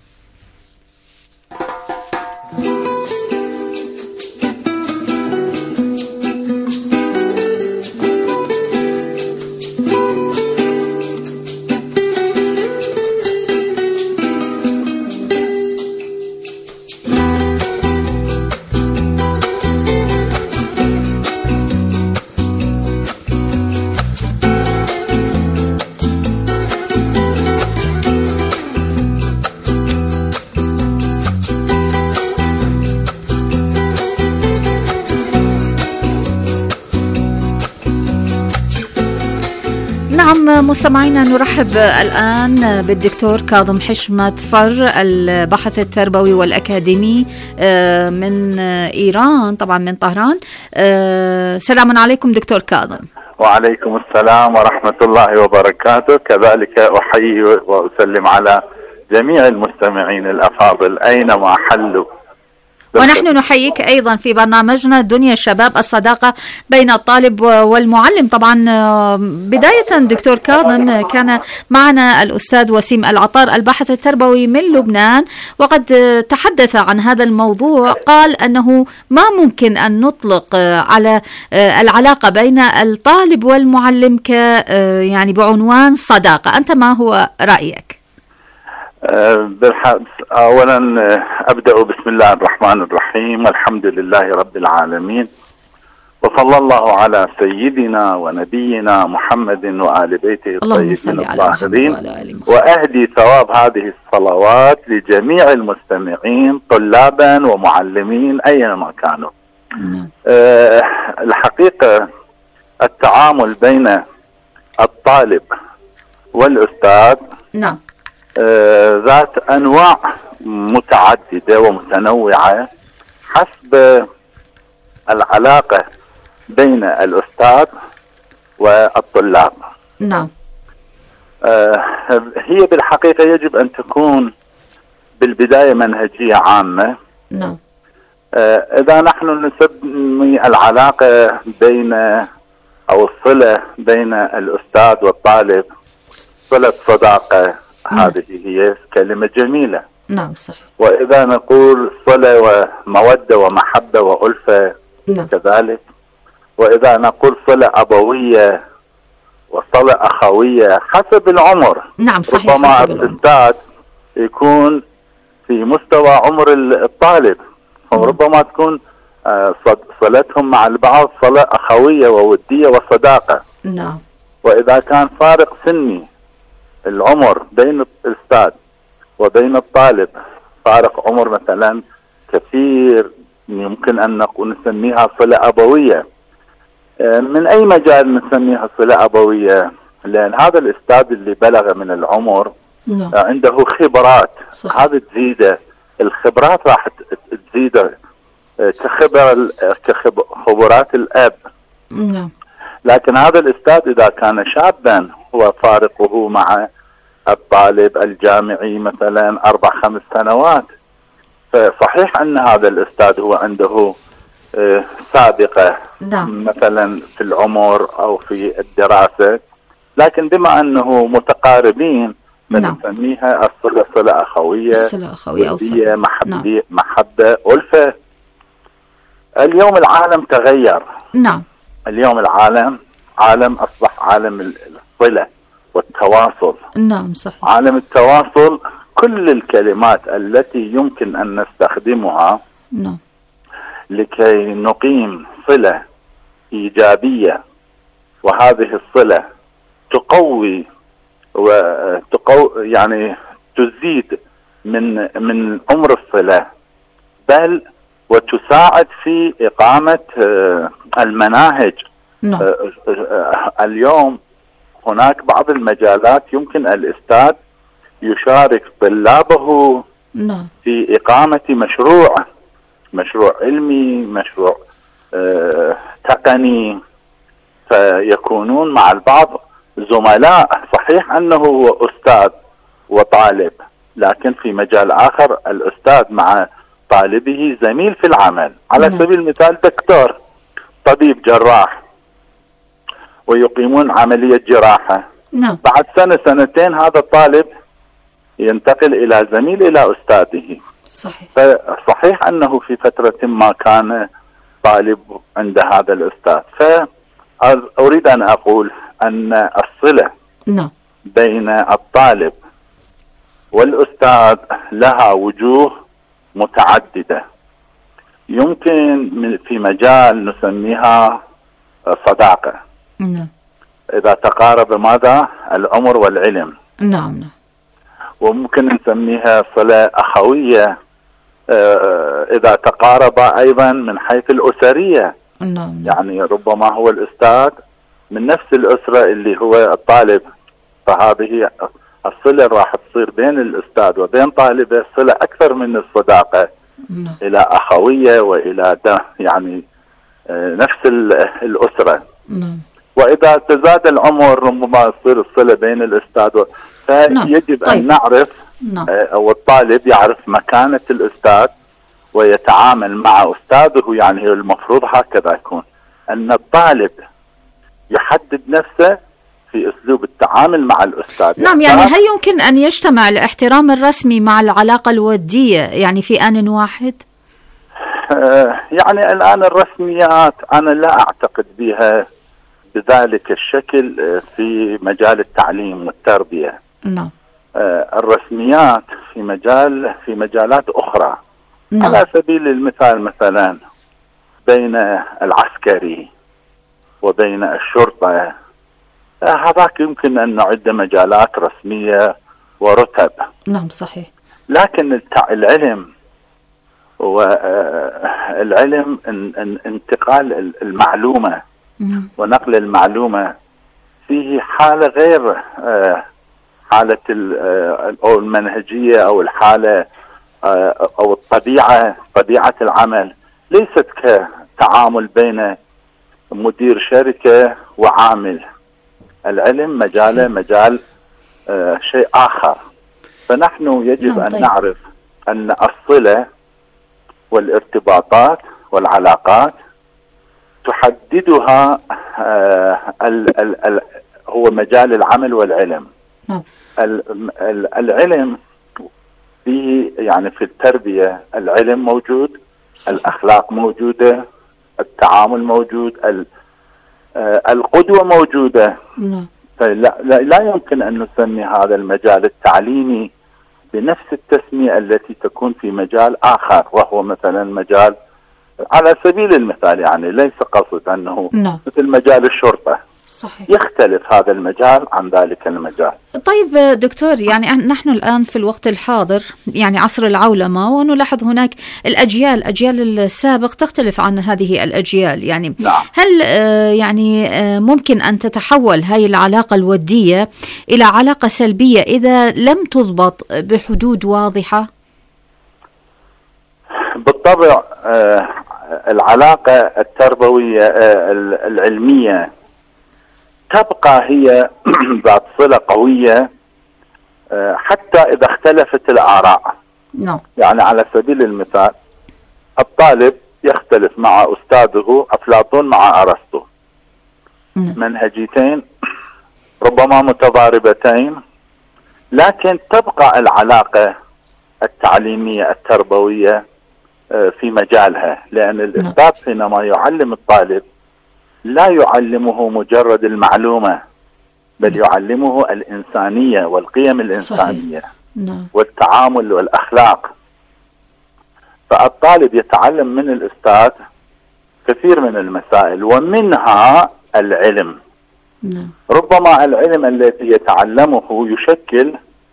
نعم مستمعينا، نرحب الآن بالدكتور كاظم حشمت فر، الباحث التربوي والأكاديمي من إيران، طبعا من طهران. سلام عليكم دكتور كاظم. وعليكم السلام ورحمة الله وبركاته. كذلك أحيي وأسلم على جميع المستمعين الأفاضل أينما حلوا. ونحن نحييك أيضا في برنامجنا دنيا الشباب، الصداقة بين الطالب والمعلم. طبعا بداية دكتور كاظم، كان معنا الأستاذ وسيم العطار الباحث التربوي من لبنان، وقد تحدث عن هذا الموضوع، قال أنه ما ممكن أن نطلق على العلاقة بين الطالب والمعلم يعني بعنوان صداقة. أنت ما هو رأيك؟ أولا أبدأ بسم الله الرحمن الرحيم، الحمد لله رب العالمين، وصلى الله على سيدنا ونبينا محمد وآل بيته الطيبين الطاهرين، وأهدي ثواب هذه الصلوات لجميع المستمعين طلابا ومعلمين أينما كانوا. الحقيقة التعامل بين الطالب والأستاذ نعم ذات أنواع متعددة ومتنوعة حسب العلاقة بين الأستاذ والطلاب. نعم. هي بالحقيقة يجب أن تكون بالبداية منهجية عامة. نعم. إذا نحن نسمي العلاقة بين أو الصلة بين الأستاذ والطالب صلة صداقة، هذه هي كلمة جميلة. نعم صحيح. وإذا نقول صلة ومودة ومحبة وألفة نعم. كذلك. وإذا نقول صلة أبوية وصلة أخوية حسب العمر. نعم صحيح. ربما الأستاذ يكون في مستوى عمر الطالب، وربما تكون صلتهم مع البعض صلة أخوية وودية وصداقة. نعم. وإذا كان فارق سني العمر بين الأستاذ وبين الطالب، فارق عمر مثلا كثير، يمكن أن نسميها صلة أبوية. من أي مجال نسميها صلة أبوية؟ لأن هذا الأستاذ اللي بلغ من العمر عنده خبرات، هذا تزيده الخبرات، راح تزيده كخبرات الأب. لكن هذا الأستاذ إذا كان شابا هو فارقه مع الطالب الجامعي مثلا 4-5 سنوات، فصحيح أن هذا الأستاذ هو عنده سابقة مثلا في العمر أو في الدراسة، لكن بما أنه متقاربين فنسميها الصلة صلة أخوية، ودية، محبة، ألفة. اليوم العالم تغير. اليوم العالم أصبح عالم الصلة والتواصل. صحيح. عالم التواصل، كل الكلمات التي يمكن أن نستخدمها لكي نقيم صلة إيجابية، وهذه الصلة تقوي يعني تزيد من عمر الصلة، بل وتساعد في إقامة المناهج. اليوم هناك بعض المجالات يمكن الأستاذ يشارك طلابه في إقامة مشروع علمي، مشروع تقني، فيكونون مع البعض زملاء. صحيح أنه هو أستاذ وطالب، لكن في مجال آخر الأستاذ مع طالبه زميل في العمل. على سبيل المثال دكتور، طبيب، جراح، ويقيمون عملية جراحة. بعد سنة سنتين هذا الطالب ينتقل إلى زميل، إلى أستاذه. صحيح. فصحيح أنه في فترة ما كان طالب عند هذا الأستاذ. فأريد أن أقول أن الصلة بين الطالب والأستاذ لها وجوه متعددة. يمكن في مجال نسميها صداقة، إذا تقارب ماذا؟ العمر والعلم. وممكن نسميها صلة أخوية إذا تقارب أيضا من حيث الأسرية. يعني ربما هو الأستاذ من نفس الأسرة اللي هو الطالب، فهذه الصلة راح تصير بين الأستاذ وبين طالبه صلة أكثر من الصداقة، إلى أخوية وإلى يعني نفس الأسرة. وإذا تزاد العمر ربما تصير الصلة بين الأستاذ فيجب أن نعرف أو الطالب يعرف مكانة الأستاذ ويتعامل مع أستاذه. يعني المفروض هكذا يكون، أن الطالب يحدد نفسه في أسلوب التعامل مع الأستاذ. يعني هل يمكن أن يجتمع الاحترام الرسمي مع العلاقة الودية يعني في آن واحد؟ يعني الآن الرسميات أنا لا أعتقد بها بذلك الشكل في مجال التعليم والتربية. الرسميات في مجالات أخرى. على سبيل المثال مثلا بين العسكري وبين الشرطة، هذاك يمكن أن نعد مجالات رسمية ورتب. صحيح. لكن العلم والعلم انتقال المعلومة ونقل المعلومة فيه حالة غير حالة أو المنهجية أو الحالة أو طبيعة العمل ليست كتعامل بين مدير شركة وعامل. العلم مجال شيء آخر. فنحن يجب أن نعرف أن الصلة والارتباطات والعلاقات تحددها هو مجال العمل والعلم. العلم فيه يعني في التربية العلم موجود، الأخلاق موجودة، التعامل موجود، القدوة موجودة. لا يمكن أن نسمي هذا المجال التعليمي بنفس التسمية التي تكون في مجال آخر، وهو مثلا مجال على سبيل المثال، يعني ليس قصد أنه مثل مجال الشرطة. صحيح. يختلف هذا المجال عن ذلك المجال. طيب دكتور، يعني نحن الآن في الوقت الحاضر يعني عصر العولمة، ونلاحظ هناك الأجيال السابق تختلف عن هذه الأجيال. يعني هل يعني ممكن أن تتحول هاي العلاقة الودية إلى علاقة سلبية إذا لم تضبط بحدود واضحة؟ بالطبع العلاقة التربوية العلمية تبقى هي ذات صلة قوية حتى إذا اختلفت الآراء. يعني على سبيل المثال الطالب يختلف مع أستاذه أفلاطون مع أرسطو، منهجيتين ربما متضاربتين، لكن تبقى العلاقة التعليمية التربوية في مجالها، لأن الأستاذ حينما يعلم الطالب لا يعلمه مجرد المعلومة، بل يعلمه الإنسانية والقيم الإنسانية والتعامل والأخلاق. فالطالب يتعلم من الأستاذ كثير من المسائل، ومنها العلم. ربما العلم الذي يتعلمه يشكل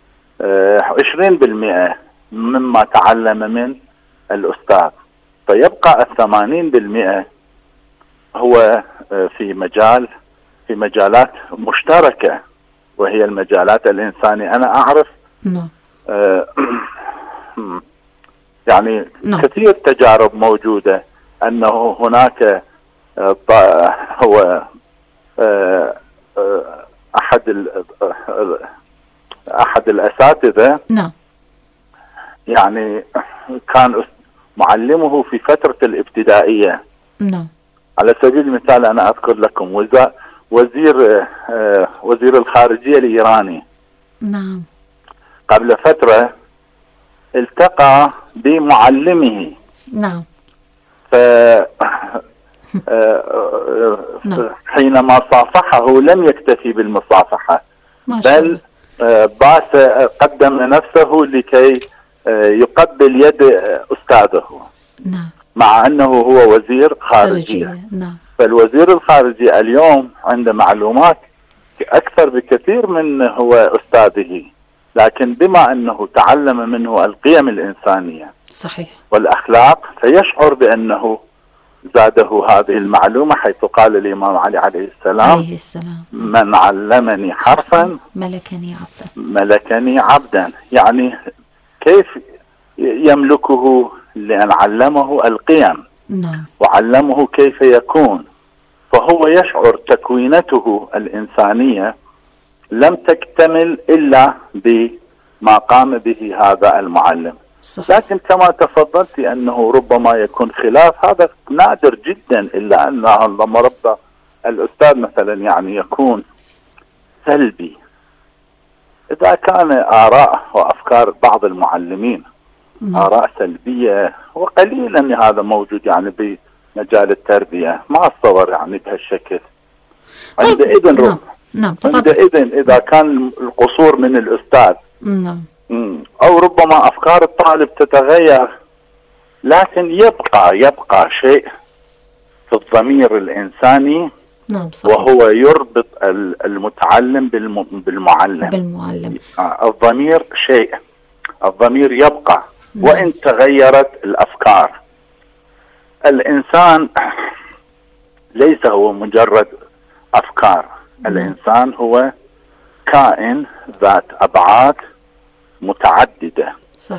20% مما تعلم من الأستاذ، فيبقى 80% هو في مجالات مشتركة، وهي المجالات الإنسانية. أنا أعرف يعني كثير تجارب موجودة أنه هناك هو أحد الأساتذة يعني كان معلمه في فترة الابتدائية. على سبيل المثال أنا أذكر لكم وزير الخارجية الإيراني قبل فترة التقى بمعلمه. حينما صافحه لم يكتفي بالمصافحة، بل قدم نفسه لكي يقبل يد أستاذه، مع أنه هو وزير خارجية. فالوزير الخارجي اليوم عنده معلومات أكثر بكثير من هو أستاذه، لكن بما أنه تعلم منه القيم الإنسانية والأخلاق فيشعر بأنه زاده هذه المعلومة، حيث قال الإمام علي عليه السلام من علمني حرفا ملكني عبدا. يعني كيف يملكه؟ لأن علمه القيم وعلمه كيف يكون، فهو يشعر تكوينته الإنسانية لم تكتمل إلا بما قام به هذا المعلم. لكن كما تفضلت أنه ربما يكون خلاف، هذا نادر جدا، إلا أن لما ربى الأستاذ مثلا يعني يكون سلبي. إذا كان آراء وأفكار بعض المعلمين آراء سلبية، وقليلا أن هذا موجود يعني بمجال التربية، ما أتصور يعني بهالشكل. عندئذ إذا كان القصور من الأستاذ أو ربما أفكار الطالب تتغير، لكن يبقى شيء في الضمير الإنساني، وهو يربط المتعلم بالمعلم. الضمير يبقى وإن تغيرت الأفكار. الإنسان ليس هو مجرد أفكار، الإنسان هو كائن ذات أبعاد متعددة.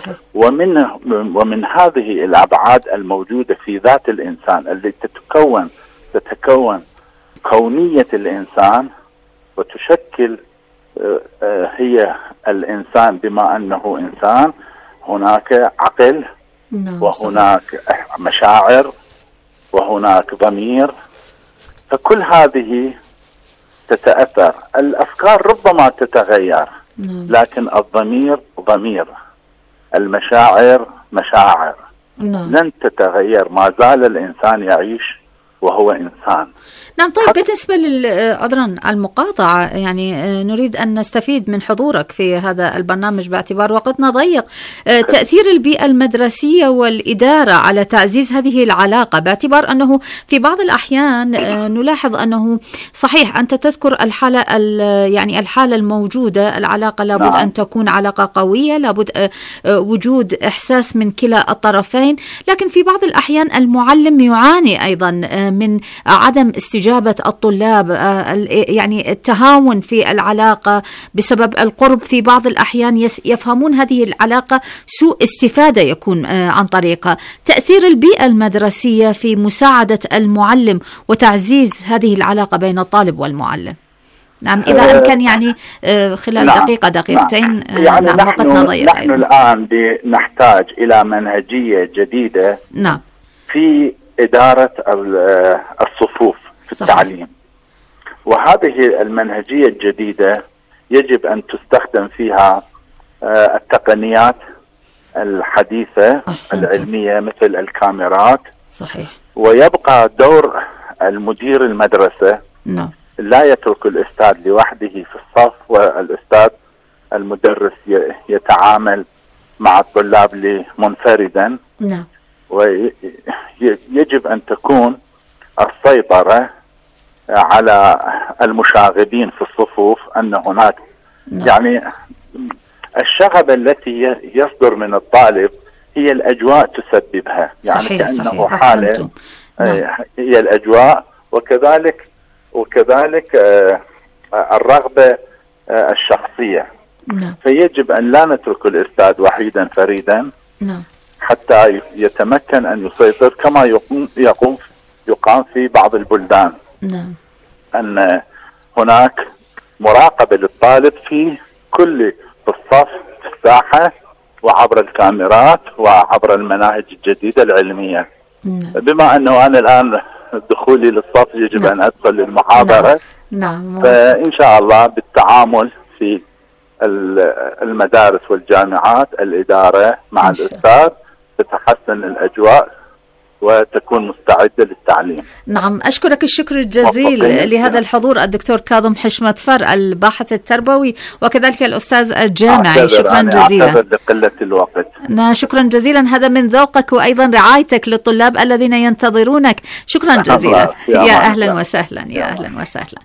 ومن هذه الأبعاد الموجودة في ذات الإنسان التي تتكون كونية الإنسان وتشكل هي الإنسان. بما أنه إنسان هناك عقل وهناك مشاعر وهناك ضمير، فكل هذه تتأثر. الأفكار ربما تتغير، لكن الضمير ضمير، المشاعر مشاعر لن تتغير، ما زال الإنسان يعيش وهو إنسان. نعم. طيب بالنسبة عذرا المقاطعة، يعني نريد أن نستفيد من حضورك في هذا البرنامج باعتبار وقتنا ضيق. تأثير البيئة المدرسية والإدارة على تعزيز هذه العلاقة، باعتبار أنه في بعض الأحيان نلاحظ أنه صحيح أنت تذكر الحالة الموجودة، العلاقة لابد أن تكون علاقة قوية، لابد وجود إحساس من كلا الطرفين، لكن في بعض الأحيان المعلم يعاني أيضا من عدم استجابة الطلاب، يعني التهاون في العلاقة بسبب القرب. في بعض الأحيان يفهمون هذه العلاقة سوء استفادة يكون عن طريقها. تأثير البيئة المدرسية في مساعدة المعلم وتعزيز هذه العلاقة بين الطالب والمعلم. نعم، إذا أمكن يعني خلال دقيقتين. يعني نحن الآن نحتاج إلى منهجية جديدة في إدارة الصفوف في التعليم. وهذه المنهجية الجديدة يجب أن تستخدم فيها التقنيات الحديثة العلمية مثل الكاميرات. صحيح. ويبقى دور المدير المدرسة. نعم. لا يترك الأستاذ لوحده في الصف والأستاذ المدرس يتعامل مع الطلاب منفردا. نعم. ويجب أن تكون السيطرة على المشاغبين في الصفوف، أن هناك يعني الشغب التي يصدر من الطالب هي الأجواء تسببها، يعني صحيح كأنه صحيح. حالة هي الأجواء، وكذلك الرغبة الشخصية. نعم. فيجب أن لا نترك الأستاذ وحيدا فريدا. نعم. حتى يتمكن أن يسيطر كما يقام في بعض البلدان. نعم. أن هناك مراقبة للطالب في الصف، في الساحة، وعبر الكاميرات وعبر المناهج الجديدة العلمية. بما أنه أنا الآن دخولي للصف يجب أن أدخل للمحاضرة. نعم. فإن شاء الله بالتعامل في المدارس والجامعات، الإدارة مع الأستاذ، تتحسن الأجواء وتكون مستعدة للتعليم. نعم، أشكرك الشكر الجزيل لهذا الحضور الدكتور كاظم حشمت فر، الباحث التربوي وكذلك الأستاذ الجامعي. شكرا جزيلا. أعتذر لقلة الوقت. شكرا جزيلا، هذا من ذوقك وأيضا رعايتك للطلاب الذين ينتظرونك. شكرا جزيلا. يا أهلا وسهلا. يا أهلا وسهلا.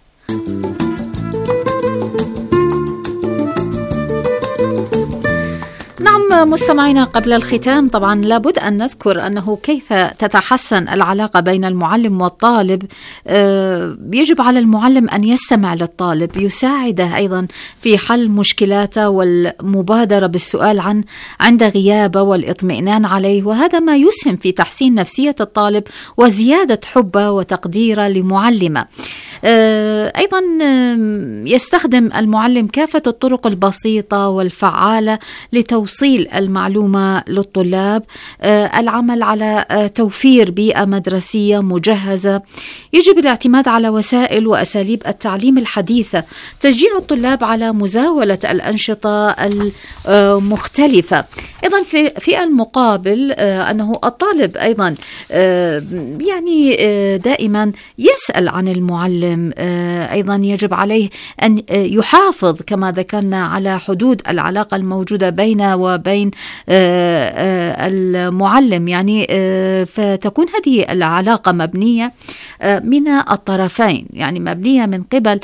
نعم مستمعينا، قبل الختام طبعا لابد أن نذكر أنه كيف تتحسن العلاقة بين المعلم والطالب. يجب على المعلم أن يستمع للطالب، يساعده أيضا في حل مشكلاته والمبادرة بالسؤال عند غيابه والاطمئنان عليه، وهذا ما يسهم في تحسين نفسية الطالب وزيادة حبه وتقديره لمعلمه. أيضا يستخدم المعلم كافة الطرق البسيطة والفعالة لتوصيل المعلومة للطلاب. العمل على توفير بيئة مدرسية مجهزة. يجب الاعتماد على وسائل وأساليب التعليم الحديثة، تشجيع الطلاب على مزاولة الأنشطة المختلفة. أيضا في المقابل أنه الطالب أيضا يعني دائما يسأل عن المعلم. أيضا يجب عليه أن يحافظ كما ذكرنا على حدود العلاقة الموجودة بينه وبين المعلم، يعني فتكون هذه العلاقة مبنية من الطرفين، يعني مبنية من قبل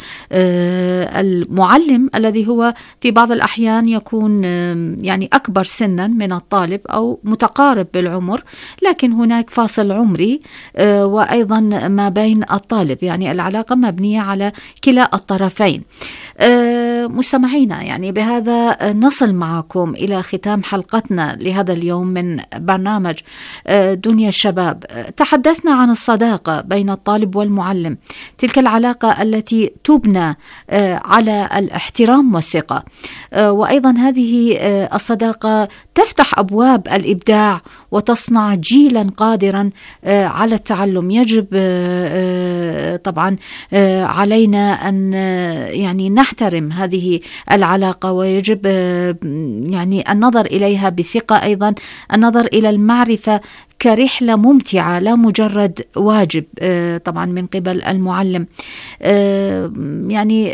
المعلم الذي هو في بعض الأحيان يكون يعني أكبر سنا من الطالب أو متقارب بالعمر، لكن هناك فاصل عمري، وأيضا ما بين الطالب، يعني العلاقة مبنية على كلا الطرفين. مستمعينا، يعني بهذا نصل معكم إلى ختام حلقتنا لهذا اليوم من برنامج دنيا الشباب. تحدثنا عن الصداقة بين الطالب والمعلم، تلك العلاقة التي تبنى على الاحترام والثقة، وأيضا هذه الصداقة تفتح أبواب الإبداع وتصنع جيلا قادرا على التعلم. يجب طبعا علينا أن يعني نحترم هذه العلاقة، ويجب يعني النظر إليها بثقة، أيضا النظر إلى المعرفة كرحلة ممتعة لا مجرد واجب طبعا من قبل المعلم. يعني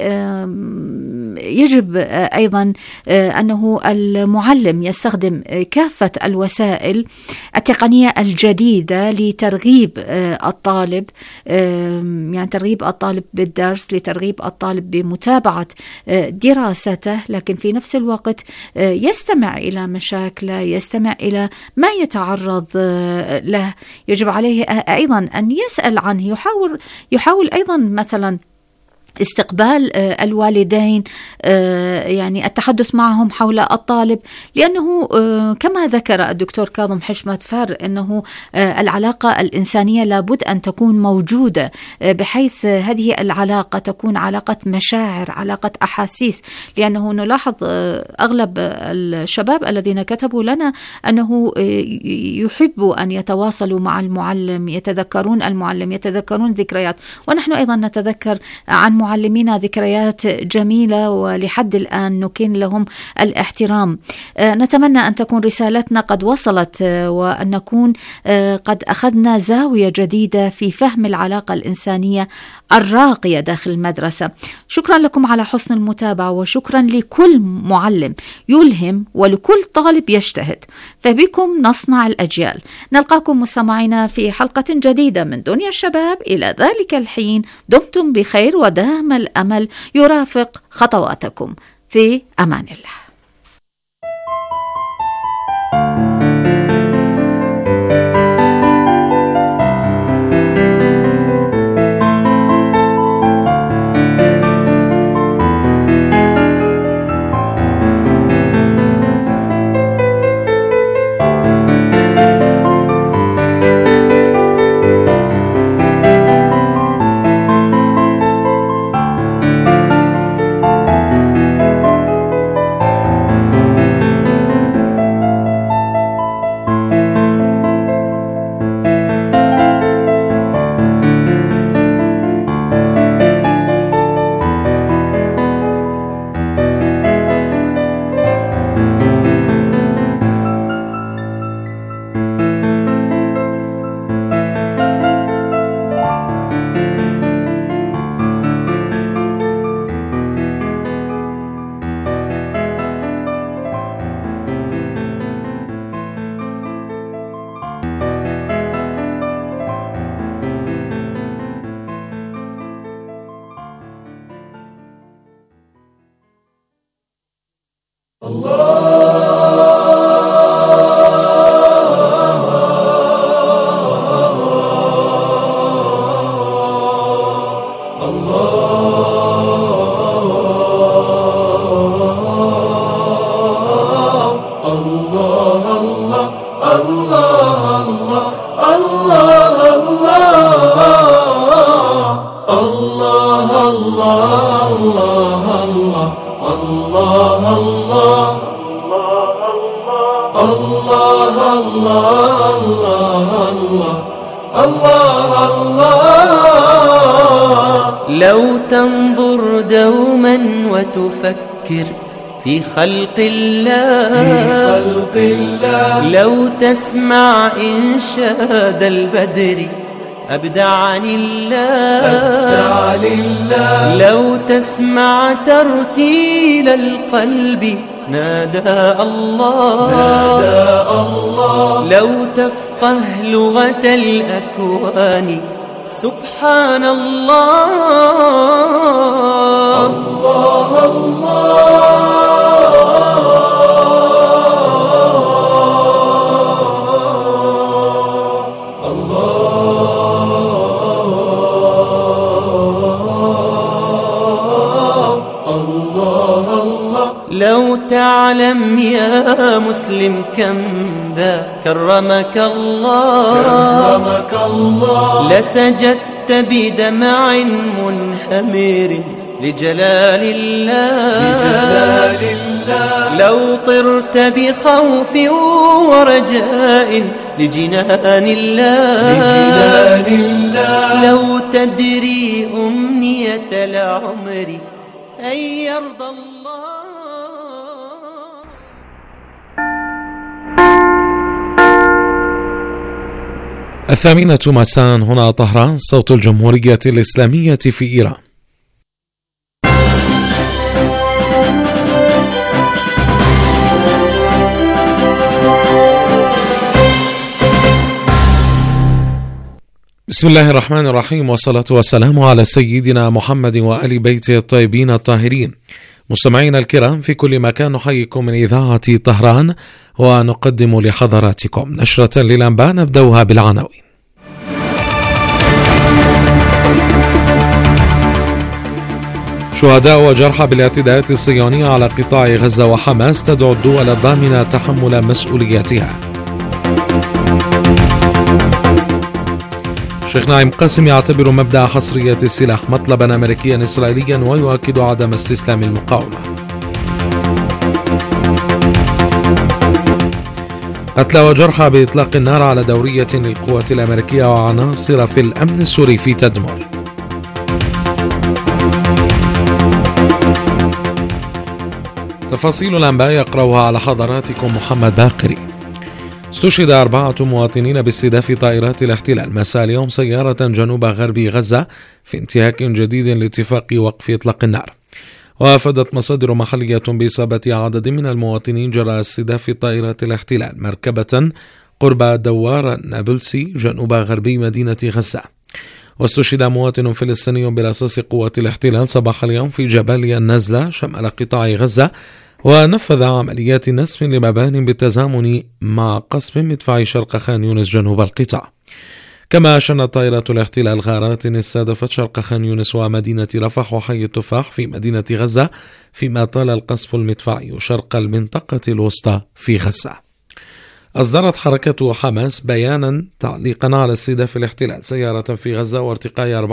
يجب أيضا أنه المعلم يستخدم كافة الوسائل التقنية الجديدة لترغيب الطالب، يعني ترغيب الطالب بالدرس، لترغيب الطالب بمتابعة دراسته، لكن في نفس الوقت يستمع إلى مشاكله، يستمع إلى ما يتعرض له. يجب عليه أيضا أن يسأل عنه، يحاول أيضا مثلا استقبال الوالدين، يعني التحدث معهم حول الطالب، لأنه كما ذكر الدكتور كاظم حشمت فر أنه العلاقة الإنسانية لابد أن تكون موجودة، بحيث هذه العلاقة تكون علاقة مشاعر، علاقة أحاسيس، لأنه نلاحظ أغلب الشباب الذين كتبوا لنا أنه يحبوا أن يتواصلوا مع المعلم، يتذكرون المعلم، يتذكرون ذكريات، ونحن أيضا نتذكر عن معلمينا ذكريات جميلة ولحد الآن نكن لهم الاحترام. نتمنى أن تكون رسالتنا قد وصلت وأن نكون قد أخذنا زاوية جديدة في فهم العلاقة الإنسانية الراقية داخل المدرسة. شكرا لكم على حسن المتابعة، وشكرا لكل معلم يلهم ولكل طالب يجتهد، فبكم نصنع الأجيال. نلقاكم مستمعينا في حلقة جديدة من دنيا الشباب. إلى ذلك الحين دمتم بخير ودام الأمل يرافق خطواتكم. في أمان الله. لو تنظر دوما وتفكر في خلق الله، لو تسمع إنشاد البدر أبدع عن الله، لو تسمع ترتيل القلب نادى الله، لو تفقه لغة الأكوان سبحان الله. الله الله لو تعلم يا مسلم كم ذا كرمك الله، لسجدت بدمع منهمر لجلال الله، لو طرت بخوف ورجاء لجنان الله، لو تدري أمنية العمر أن يرضى الله. الثامنة مساء، هنا طهران، صوت الجمهورية الإسلامية في إيران. بسم الله الرحمن الرحيم، والصلاة والسلام على سيدنا محمد وآل بيته الطيبين الطاهرين. مستمعينا الكرام في كل مكان، نحييكم من إذاعة طهران ونقدم لحضراتكم نشرة للأنباء نبدأها بالعناوين. شهداء وجرحى بالاعتداءات الصهيونية على قطاع غزة، وحماس تدعو الدول الضامنة تحمل مسؤولياتها. الشيخ ناعم قاسم يعتبر مبدأ حصرية السلاح مطلبا أمريكيا إسرائيليا، ويؤكد عدم استسلام المقاومة. قتلى وجرحى بإطلاق النار على دورية للقوات الأمريكية وعناصر في الأمن السوري في تدمر. تفاصيل الأنباء يقرأها على حضراتكم محمد باقري. استشهد 4 مواطنين باستهداف طائرات الاحتلال مساء اليوم سيارة جنوب غربي غزة في انتهاك جديد لاتفاق وقف إطلاق النار. وافدت مصادر محلية بإصابة عدد من المواطنين جراء استهداف طائرات الاحتلال مركبة قرب دوار نابلسي جنوب غربي مدينة غزة. واستشهد مواطن فلسطيني برصاص قوات الاحتلال صباح اليوم في جباليا النازلة شمال قطاع غزة، ونفذ عمليات نسف لمبان بالتزامن مع قصف مدفع شرق خان يونس جنوب القطاع. كما شنت طائرة الاحتلال غارات استهدفت شرق خان يونس ومدينة رفح وحي التفاح في مدينة غزة، فيما طال القصف المدفعي شرق المنطقة الوسطى في غزة. أصدرت حركة حماس بيانا تعليقا على استهداف الاحتلال سيارة في غزة وارتقاء